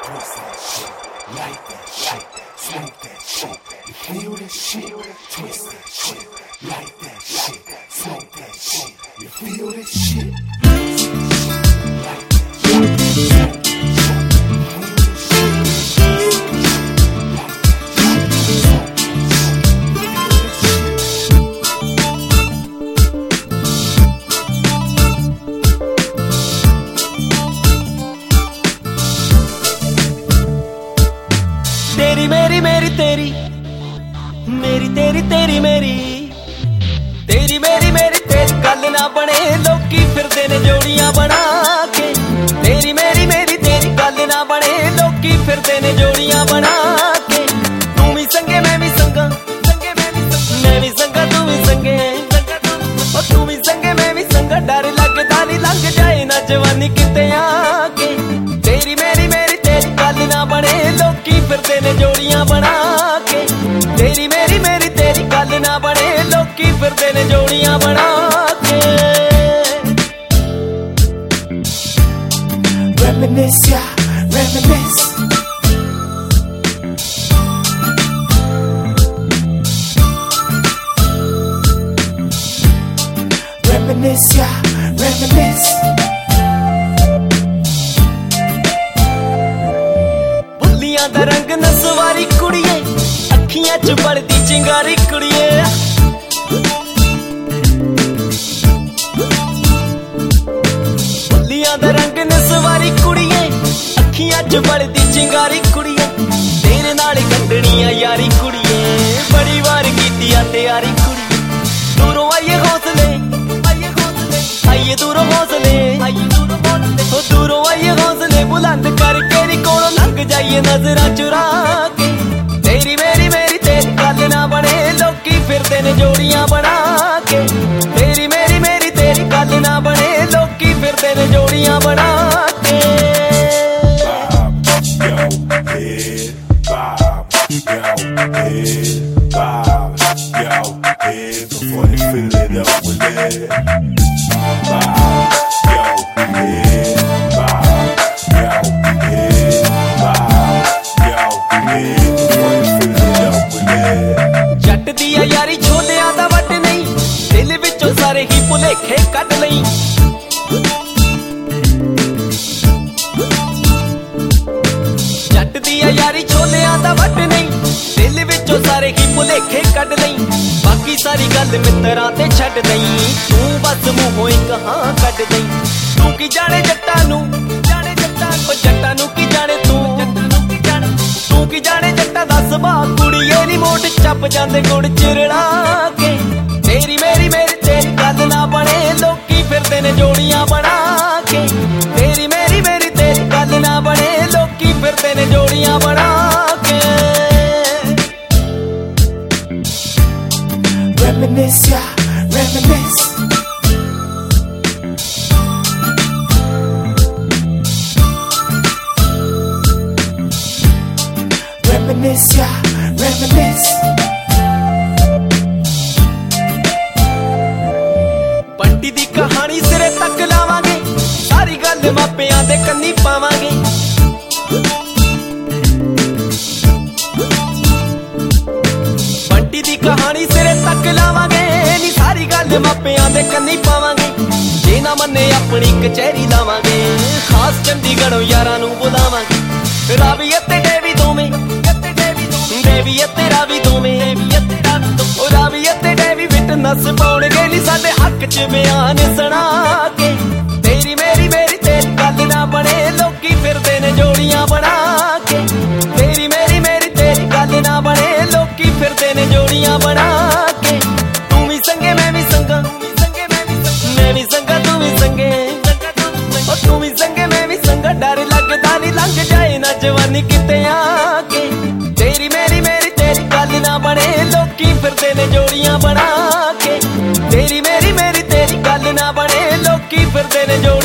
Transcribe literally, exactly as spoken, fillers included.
twist that shit, like that shit, smoke that shit. You feel that shit, twist that shit, like that shit, smoke that shit. You feel that shit, twist that shit, like that shit, smoke that shit. तेरी मेरी मेरी तेरी मेरी तेरी तेरी मेरी तेरी मेरी मेरी तेरी गल ना बने लोकी फिरदे ने जोड़ियां बना के तेरी मेरी मेरी तेरी गल ना बने लोकी फिरदे ने जोड़ियां बना के तू भी संगे मैं भी संगा मैं भी संगा तू भी संगे ओ तू भी संगे मैं भी संगा डर लगदा नहीं लंघ जाए ना जवानी किते आके तेरी मेरी मेरी तेरी गल ना बने लोकी फिरदे ने जोड़ियां बना के तेरी मेरी मेरी तेरी गल ना बने लोकी फिरदे ने जोड़ियां बना के Reminisce, yeah, reminisce. Reminisce, yeah, reminisce. बुल्लियां दा रंग नसवारी कुड़िए अखियां च बढ़दी चिंगारी कुड़िए बुल्लियां दा रंग नसवारी कुड़िए अखियां च बढ़दी चिंगारी कुड़िए तेरे नाल गंढणियां यारी कुड़िए बड़ी वार कीती आ तैयारी कुड़िए दूरों आइए हौसले आइए दूरों हौसले हो दूरों आइए हौसले बुलंद करके नी कोलों लंघ जाइए नजरां चुरा के तेरी मेरी मेरी तेरी गल ना बने लोकी फिरदे ने जोड़ियां बना के तेरी मेरी मेरी तेरी गल ना बने लोकी फिरदे ने जोड़ियां बना के Before they fill it up with it. Bob, yo, yeah, Bob, yo, yeah, Bob, yo, yeah. Before they fill it up with it. जट दिया यारी छोलियां दा वट नहीं दिल विचों सारे ही भुलेखे कढ लई जट दिया यारी छोलियां दा वट नहीं दिल विचों सारे ही भुलेखे कढ लई बाकी सारी गल मित्तरां ते छड्ड दई तू बस मूंहों एक हां कढ दई तू की जाने जट्टां नू जाने जट्टां ओ जट्टां नू की जाने तू तू की जाने जट्टां दा सुभाऽ कुड़ीए नी मोट चप जांदे गुड़ चिरड़ा के तेरी मेरी मेरी तेरी गल ना बने लोकी फिरदे ने जोड़ियां बना के तेरी मेरी मेरी तेरी गल ना बने लोकी फिरदे ने जोड़ियां बना के Reminisce, yeah, reminisce. Reminisce, yeah, reminisce. Bunty दी कहानी सिरे तक लावांगे सारी गल मापियां दे कन्नी पावांगे बंटी दी कहानी सिरे तक लावांगे नी सारी गल मापियां दे कन्नी पावांगे जे ना मन्ने अपनी कचहरी लावांगे खास चंडीगढ़ों यारां नू बुलावांगे रावी ते डेवी दोवें डेवी ते रावी दोवें ओ रावी ते डेवी विटनेस पाउणगे नी साडे हक च बयान सुना के तेरी मेरी मेरी तेरी गल ना बने लोकी फिरदे ने जोड़ियां बना के तेरी मेरी मेरी तेरी गल ना बने लोकी फिरदे ने जोड़ियां बना के तू भी संगे मैं भी संगा मैं भी संगा तू भी संगे ओ तू भी संगे मैं भी संगा डर लगदा नहीं लंघ जाए ना जवानी किते आके तेरी मेरी मेरी तेरी गल ना बने लोकी फिरदे ने जोड़ियां बना के तेरी मेरी मेरी तेरी गल ना बने लोकी फिरदे ने जोड़ियां